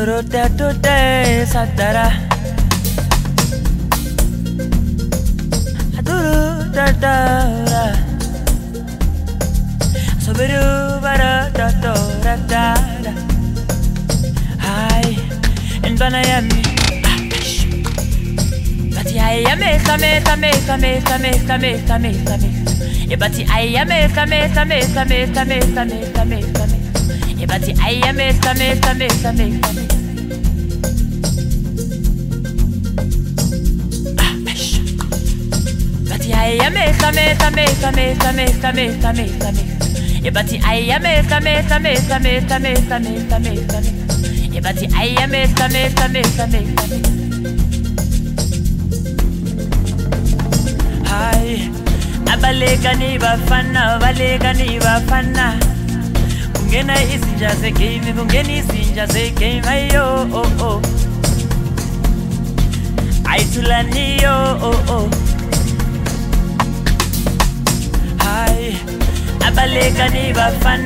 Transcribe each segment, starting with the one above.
Today Satara Aduru da da Soberu bara da da da Hi and Banayami But I am me But I am But I am I am Hi abalegani bafana Ungena izinja ze game ungena izinja ze game ayo oh oh Aitulani yo oh oh Hi abalegani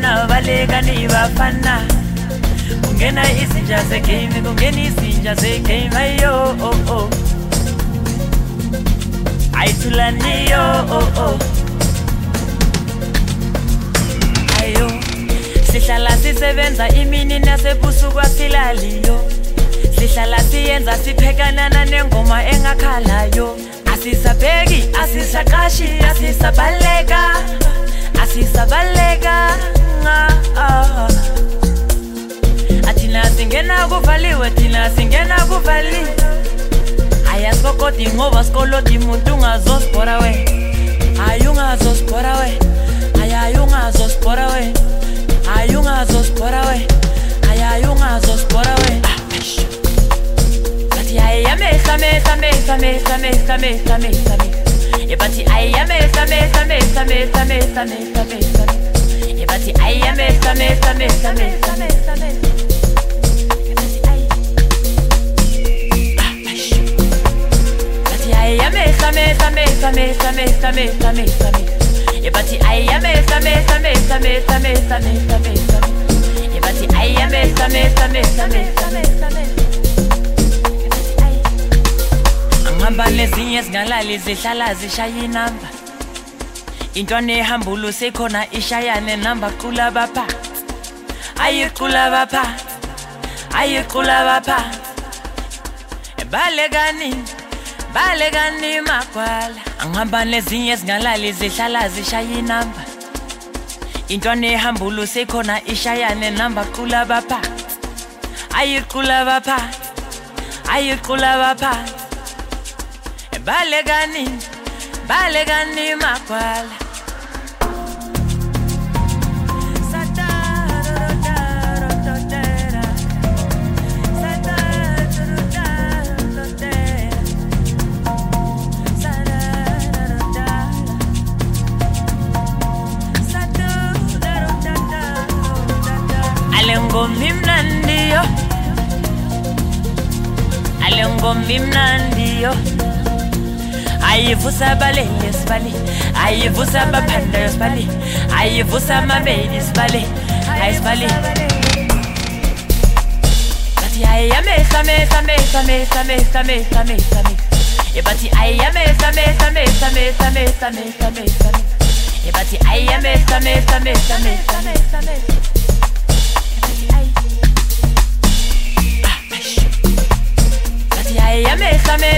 bafana Ungena izinja ze game ungena izinja ze game ayo oh oh Aitulani yo oh oh Ayo Sihlala sisebenza imini nasebusuku asilaliyo Sihlala siyenza siphekana nengoma engakhalayo Asisabheki asisaqashi asisabaleka Athina singena kuvaliwe Ayaskokoti ngoba skoloti muntu ungazospora we Ayungazospora we Ayungazospora we Ayungazospora we Ayungazospora we But I am But I am But Angihamba lezinye singalali zihlala zishaya inamba Intwana ehambulu sekhona ishayane namba qula bapha Ayiqula bapha Balekani makwala Angihamba lezinye singalali zihlala zishaya inamba Intwana ehambulu sekhona ishayane namba qula bapha Ayiqula bapha Balekani makwala Alengombi mnandiyo Ayivusa balele sibali Ayivusa baphanda sibali Ayivusa mabedi sibali Ayisibali Bathi ayamesa Bathi ayamesa Bathi ayamesa I am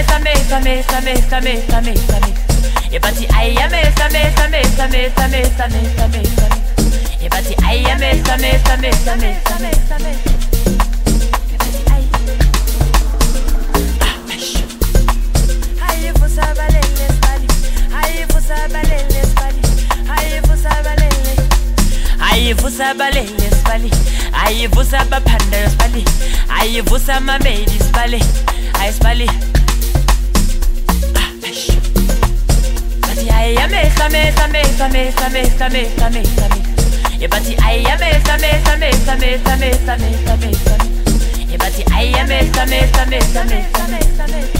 Ayivusa baphanda sibali Ayivusa mamedi sibali Ayisibali Bathi ayamesa Bathi ayamesa Bathi ayamesa